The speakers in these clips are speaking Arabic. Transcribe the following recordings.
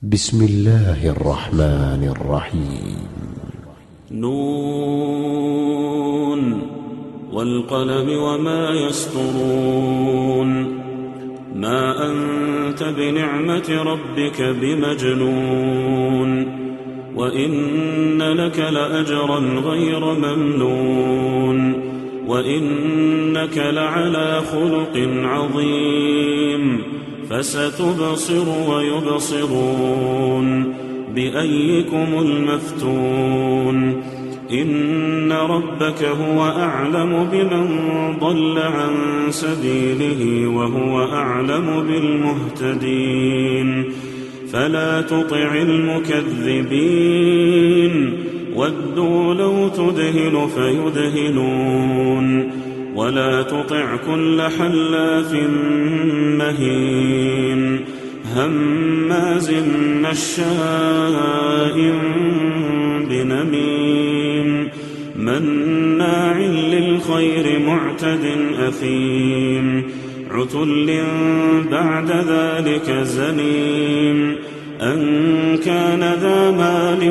بسم الله الرحمن الرحيم. نون والقلم وما يسطرون. ما أنت بنعمة ربك بمجنون، وإن لك لأجرا غير ممنون، وإنك لعلى خلق عظيم. فستبصر ويبصرون بأيكم المفتون. إن ربك هو أعلم بمن ضل عن سبيله وهو أعلم بالمهتدين. فلا تطع المكذبين، ودوا لو تدهن فيدهنون. ولا تطع كل حلاف مهين، هماز مشاء بنميم، مناع للخير معتد أثيم، عتل بعد ذلك زنيم، أن كان ذا مال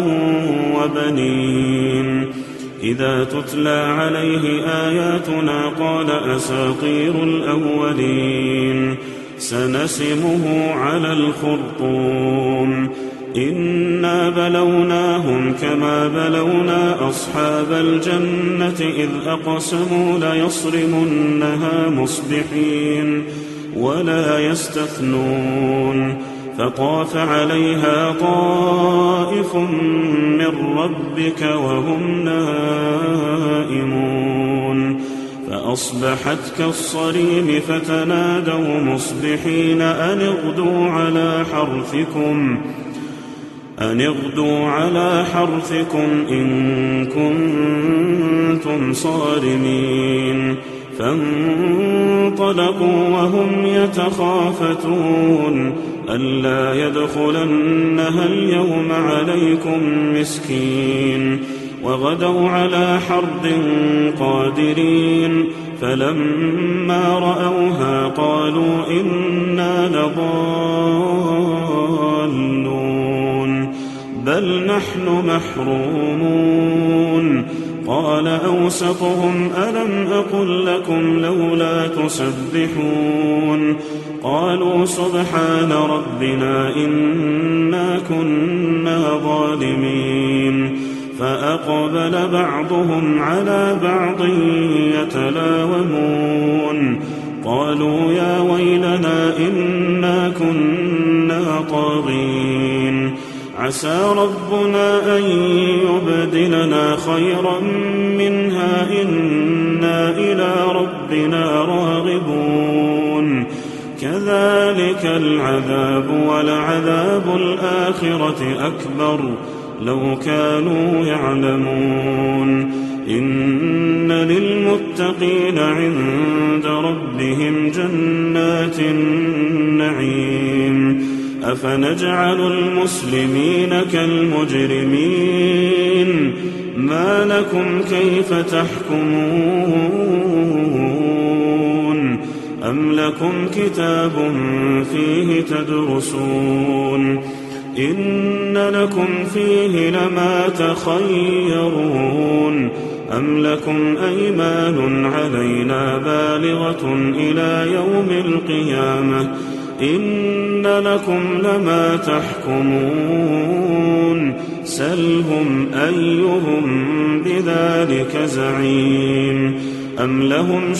وبنين. إذا تتلى عليه آياتنا قال أساطير الأولين. سنسمه على الخرطوم. إنا بلوناهم كما بلونا أصحاب الجنة إذ أقسموا ليصرمنها مصبحين ولا يستثنون. فطاف عليها طائف من ربك وهم نائمون، فأصبحت كالصريم. فتنادوا مصبحين أن اغدوا على حرثكم إن كنتم صارمين. فانطلقوا وهم يتخافتون ألا يدخلنها اليوم عليكم مسكين. وغدوا على حرد قادرين. فلما رأوها قالوا إنا لضالون بل نحن محرومون. قال أوسطهم ألم أقل لكم لولا تسبحون. قالوا سبحان ربنا إنا كنا ظالمين. فأقبل بعضهم على بعض يتلاومون. قالوا يا ويلنا إنا كنا طاغين. عسى ربنا أن يبدلنا خيرا منها إنا إلى ربنا راغبون. كذلك العذاب ولعذاب الآخرة أكبر لو كانوا يعلمون. إن للمتقين عند ربهم جنات النعيم. أفنجعل المسلمين كالمجرمين. ما لكم كيف تحكمون. أم لكم كتاب فيه تدرسون. إن لكم فيه لما تخيرون. أم لكم أيمان علينا بالغة إلى يوم القيامة. إن لكم لما تحكمون. سلهم أيهم بذلك زعيم. أم لهم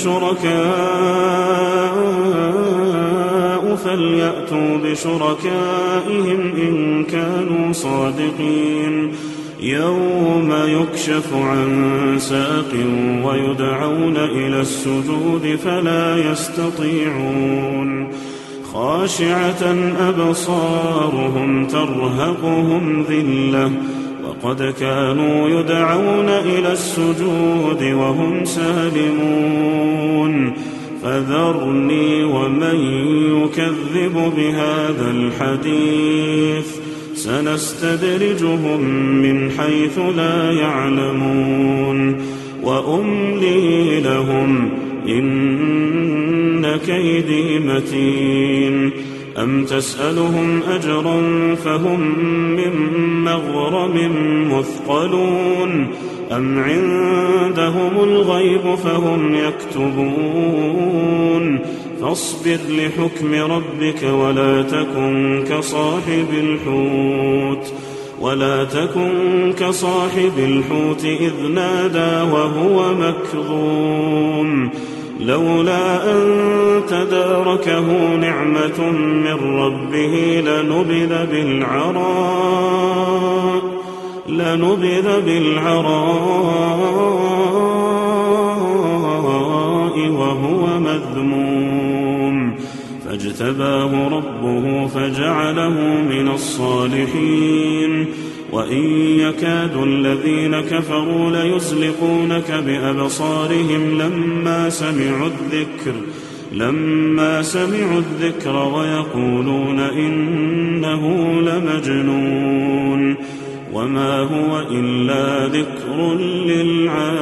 شركاء فليأتوا بشركائهم إن كانوا صادقين. يوم يكشف عن ساق ويدعون إلى السجود فلا يستطيعون. خاشعة أبصارهم ترهقهم ذلة وقد كانوا يدعون إلى السجود وهم سالمون. فذرني ومن يكذب بهذا الحديث سنستدرجهم من حيث لا يعلمون. وأملي لهم إن كيدي متين. أم تسألهم أجرا فهم من مغرم مثقلون أم عندهم الغيب فهم يكتبون فاصبر لحكم ربك ولا تكن كصاحب الحوت إذ نادى وهو مكظوم لولا أن تداركه نعمة من ربه لنبذ بالعراء وهو مذموم فاجتباه ربه فجعله من الصالحين وإن يكاد الذين كفروا ليزلقونك بأبصارهم لما سمعوا الذكر ويقولون إنه لمجنون وما هو إلا ذكر للعالمين.